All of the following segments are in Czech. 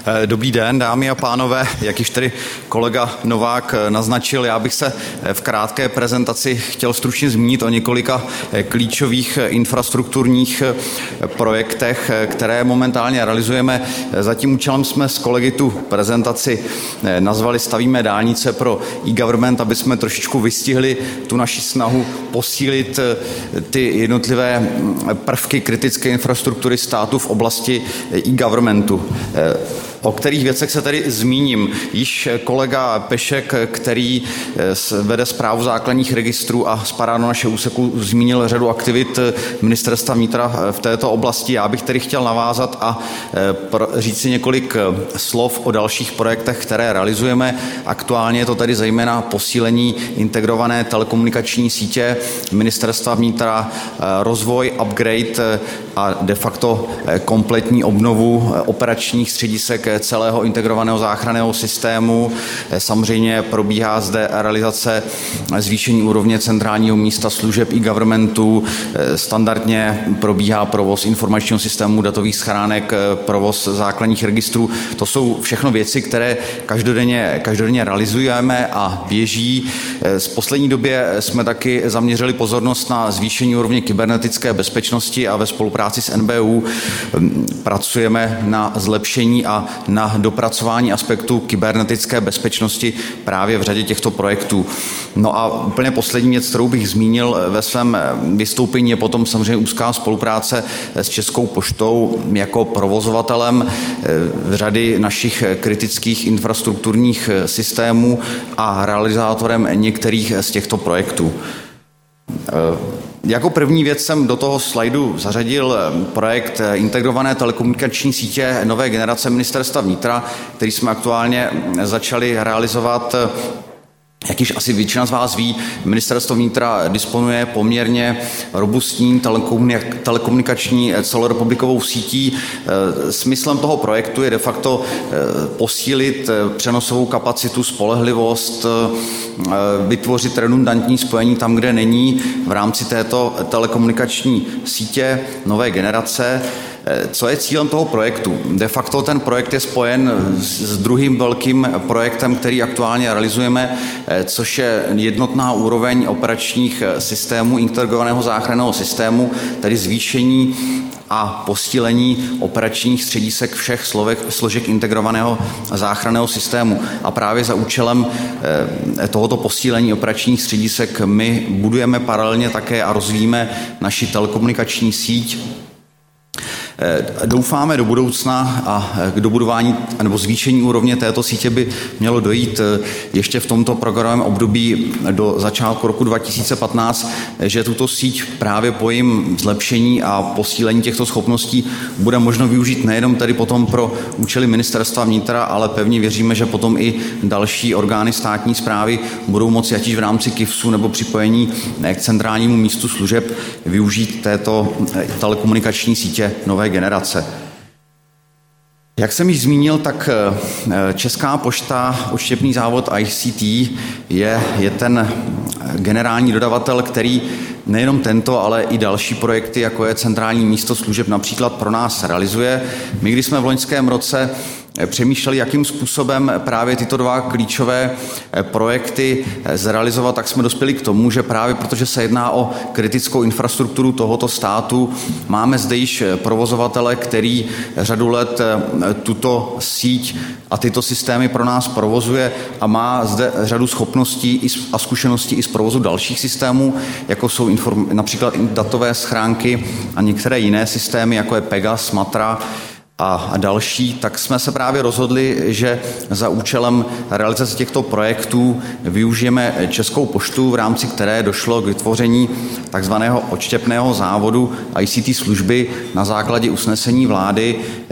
Dobrý den, dámy a pánové. Jak již tedy kolega Novák naznačil, já bych se v krátké prezentaci chtěl stručně zmínit o několika klíčových infrastrukturních projektech, které momentálně realizujeme. Za tím účelem jsme s kolegy tu prezentaci nazvali Stavíme dálnice pro e-government, aby jsme trošičku vystihli tu naši snahu posílit ty jednotlivé prvky kritické infrastruktury státu v oblasti e-governmentu. O kterých věcech se tedy zmíním. Již kolega Pešek, který vede správu základních registrů a spadá do našeho úseku, zmínil řadu aktivit ministerstva vnitra v této oblasti. Já bych tedy chtěl navázat a říct si několik slov o dalších projektech, které realizujeme. Aktuálně je to tedy zejména posílení integrované telekomunikační sítě ministerstva vnitra, rozvoj, upgrade a de facto kompletní obnovu operačních středisek celého integrovaného záchranného systému. Samozřejmě probíhá zde realizace zvýšení úrovně centrálního místa služeb e-governmentu. Standardně probíhá provoz informačního systému datových schránek, provoz základních registrů. To jsou všechno věci, které každodenně realizujeme a běží. V poslední době jsme taky zaměřili pozornost na zvýšení úrovně kybernetické bezpečnosti a ve spolupráci s NBÚ pracujeme na zlepšení a na dopracování aspektů kybernetické bezpečnosti právě v řadě těchto projektů. No a úplně poslední věc, kterou bych zmínil ve svém vystoupení, je potom samozřejmě úzká spolupráce s Českou poštou jako provozovatelem řady našich kritických infrastrukturních systémů a realizátorem některých z těchto projektů. Jako první věc jsem do toho slajdu zařadil projekt integrované telekomunikační sítě nové generace ministerstva vnitra, který jsme aktuálně začali realizovat. Jak již asi většina z vás ví, ministerstvo vnitra disponuje poměrně robustní telekomunikační celorepublikovou sítí. Smyslem toho projektu je de facto posílit přenosovou kapacitu, spolehlivost, vytvořit redundantní spojení tam, kde není v rámci této telekomunikační sítě nové generace. Co je cílem toho projektu? De facto ten projekt je spojen s druhým velkým projektem, který aktuálně realizujeme, což je jednotná úroveň operačních systémů integrovaného záchranného systému, tedy zvýšení a posílení operačních středisek všech složek integrovaného záchranného systému. A právě za účelem tohoto posílení operačních středisek my budujeme paralelně také a rozvíjíme naši telekomunikační síť. Doufáme do budoucna a k dobudování nebo zvýšení úrovně této sítě by mělo dojít ještě v tomto programovém období do začátku roku 2015, že tuto síť právě po jejím zlepšení a posílení těchto schopností bude možno využít nejenom tedy potom pro účely ministerstva vnitra, ale pevně věříme, že potom i další orgány státní správy budou moci ať již v rámci KIFSu nebo připojení k centrálnímu místu služeb využít této telekomunikační sítě nové generace. Jak jsem již zmínil, tak Česká pošta, odštěpný závod ICT je ten generální dodavatel, který nejenom tento, ale i další projekty, jako je centrální místo služeb, například pro nás realizuje. My, když jsme v loňském roce přemýšleli, jakým způsobem právě tyto dva klíčové projekty zrealizovat, tak jsme dospěli k tomu, že právě protože se jedná o kritickou infrastrukturu tohoto státu, máme zde již provozovatele, který řadu let tuto síť a tyto systémy pro nás provozuje a má zde řadu schopností a zkušeností i z provozu dalších systémů, jako jsou například datové schránky a některé jiné systémy, jako je Pegas, Matra a další, tak jsme se právě rozhodli, že za účelem realizace těchto projektů využijeme Českou poštu, v rámci které došlo k vytvoření takzvaného odštěpného závodu ICT služby na základě usnesení vlády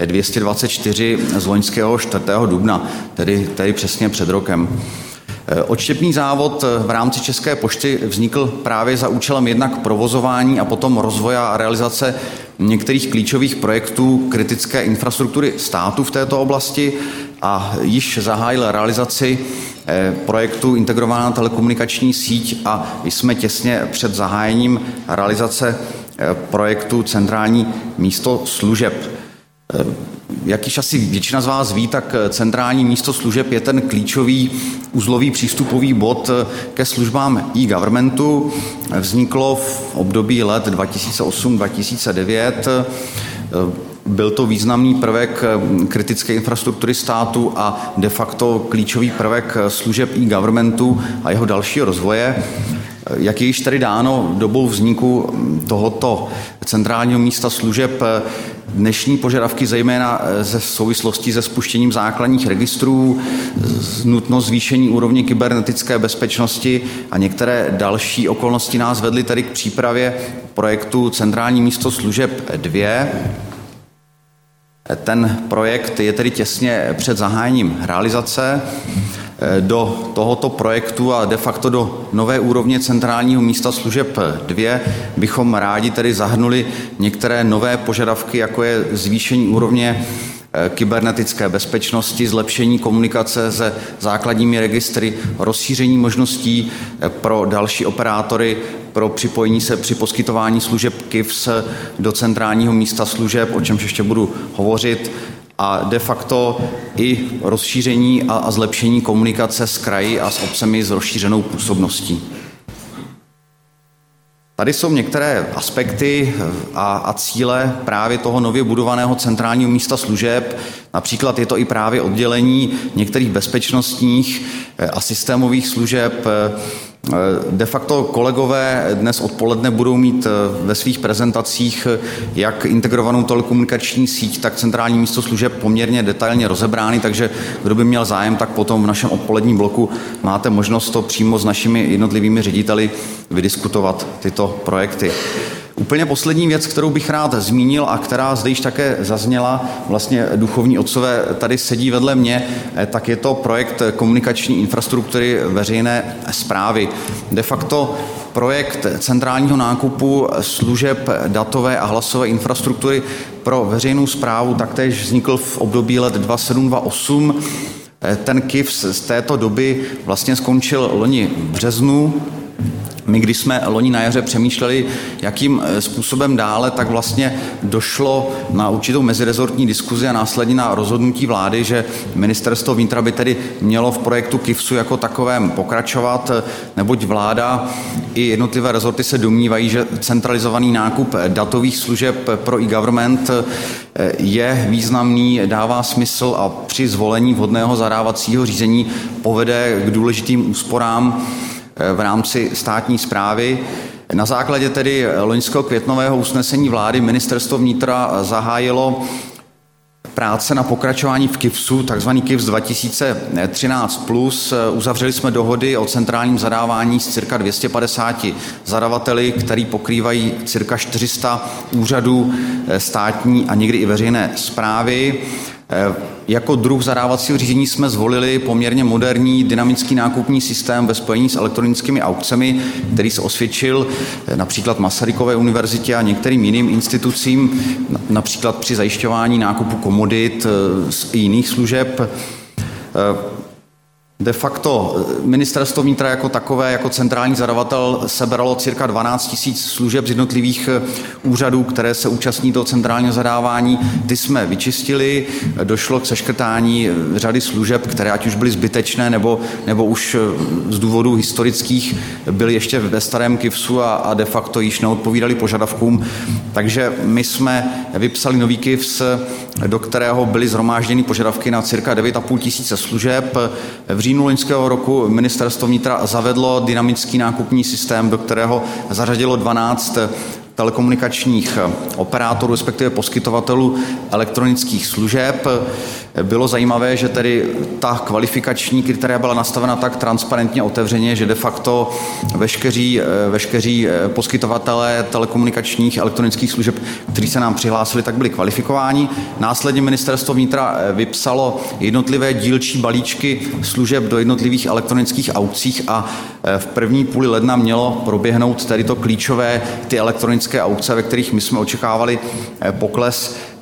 224 z loňského 4. dubna, tedy přesně před rokem. Odštěpný závod v rámci České pošty vznikl právě za účelem jednak provozování a potom rozvoje a realizace některých klíčových projektů kritické infrastruktury státu v této oblasti a již zahájil realizaci projektu Integrovaná telekomunikační síť a jsme těsně před zahájením realizace projektu Centrální místo služeb. Jak již asi většina z vás ví, tak centrální místo služeb je ten klíčový uzlový přístupový bod ke službám e-governmentu. Vzniklo v období let 2008-2009. Byl to významný prvek kritické infrastruktury státu a de facto klíčový prvek služeb e-governmentu a jeho dalšího rozvoje. Jak je již tady dáno dobou vzniku tohoto centrálního místa služeb, dnešní požadavky zejména ze souvislosti se spuštěním základních registrů, nutnost zvýšení úrovně kybernetické bezpečnosti a některé další okolnosti nás vedly tedy k přípravě projektu Centrální místo služeb 2. Ten projekt je tedy těsně před zahájením realizace. Do tohoto projektu a de facto do nové úrovně centrálního místa služeb 2 bychom rádi tedy zahrnuli některé nové požadavky, jako je zvýšení úrovně kybernetické bezpečnosti, zlepšení komunikace se základními registry, rozšíření možností pro další operátory pro připojení se při poskytování služeb KIVS do centrálního místa služeb, o čemž ještě budu hovořit, a de facto i rozšíření a zlepšení komunikace s kraji a s obcemi s rozšířenou působností. Tady jsou některé aspekty a cíle právě toho nově budovaného centrálního místa služeb. Například je to i právě oddělení některých bezpečnostních a systémových služeb. De facto kolegové dnes odpoledne budou mít ve svých prezentacích jak integrovanou telekomunikační síť, tak centrální místo služeb poměrně detailně rozebrány, takže kdo by měl zájem, tak potom v našem odpoledním bloku máte možnost to přímo s našimi jednotlivými řediteli vydiskutovat tyto projekty. Úplně poslední věc, kterou bych rád zmínil a která zde již také zazněla, vlastně duchovní otcové tady sedí vedle mě, tak je to projekt komunikační infrastruktury veřejné správy. De facto projekt centrálního nákupu služeb datové a hlasové infrastruktury pro veřejnou správu taktéž vznikl v období let 2007-2008. Ten KIVS z této doby vlastně skončil loni v březnu. My, když jsme loni na jaře přemýšleli, jakým způsobem dále, tak vlastně došlo na určitou mezirezortní diskuzi a následně na rozhodnutí vlády, že ministerstvo vnitra by tedy mělo v projektu KIVSu jako takovém pokračovat, neboť vláda i jednotlivé rezorty se domnívají, že centralizovaný nákup datových služeb pro e-government je významný, dává smysl a při zvolení vhodného zadávacího řízení povede k důležitým úsporám v rámci státní správy. Na základě tedy loňského květnového usnesení vlády ministerstvo vnitra zahájilo práce na pokračování v KIVSu, takzvaný KIVS 2013+. Uzavřeli jsme dohody o centrálním zadávání s cirka 250 zadavateli, který pokrývají cirka 400 úřadů státní a někdy i veřejné správy. Jako druh zadávacího řízení jsme zvolili poměrně moderní dynamický nákupní systém ve spojení s elektronickými aukcemi, který se osvědčil například Masarykové univerzitě a některým jiným institucím, například při zajišťování nákupu komodit i jiných služeb. De facto ministerstvo vnitra jako takové, jako centrální zadavatel sebralo cirka 12 000 služeb z jednotlivých úřadů, které se účastní toho centrálního zadávání. Ty jsme vyčistili, došlo k seškrtání řady služeb, které ať už byly zbytečné, nebo už z důvodů historických byly ještě ve starém KIVSu a de facto již neodpovídali požadavkům. Takže my jsme vypsali nový KIVS, do kterého byly shromážděny požadavky na cirka 9 500 služeb. V říjnu loňského roku ministerstvo vnitra zavedlo dynamický nákupní systém, do kterého zařadilo 12 telekomunikačních operátorů, respektive poskytovatelů elektronických služeb. Bylo zajímavé, že tedy ta kvalifikační kritéria byla nastavena tak transparentně otevřeně, že de facto veškeří poskytovatelé telekomunikačních elektronických služeb, kteří se nám přihlásili, tak byli kvalifikováni. Následně ministerstvo vnitra vypsalo jednotlivé dílčí balíčky služeb do jednotlivých elektronických aukcích a v první půli ledna mělo proběhnout tedy to klíčové, ty elektronické aukce, ve kterých my jsme očekávali pokles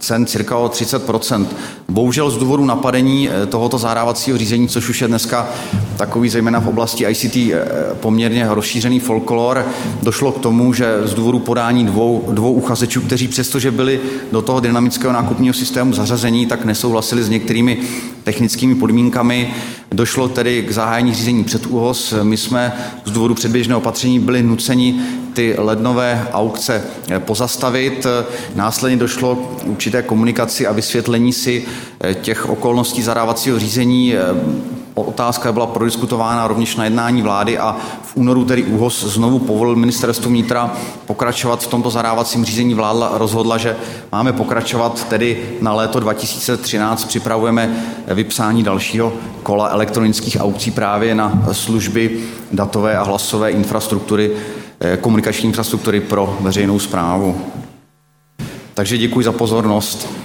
cen cirka o 30%. Bohužel z důvodu napadení tohoto zadávacího řízení, což už je dneska takový zejména v oblasti ICT poměrně rozšířený folklor, došlo k tomu, že z důvodu podání dvou uchazečů, kteří přestože byli do toho dynamického nákupního systému zařazení, tak nesouhlasili s některými technickými podmínkami. Došlo tedy k zahájení řízení před ÚOHS. My jsme z důvodu předběžného opatření byli nuceni ty lednové aukce pozastavit. Následně došlo k určité komunikaci a vysvětlení si těch okolností zadávacího řízení. Otázka byla prodiskutována rovněž na jednání vlády a v únoru tedy ÚOHS znovu povolil ministerstvu vnitra pokračovat v tomto zadávacím řízení. Vláda rozhodla, že máme pokračovat tedy na léto 2013. Připravujeme vypsání dalšího kola elektronických aukcí právě na služby datové a hlasové infrastruktury, komunikační infrastruktury pro veřejnou správu. Takže děkuji za pozornost.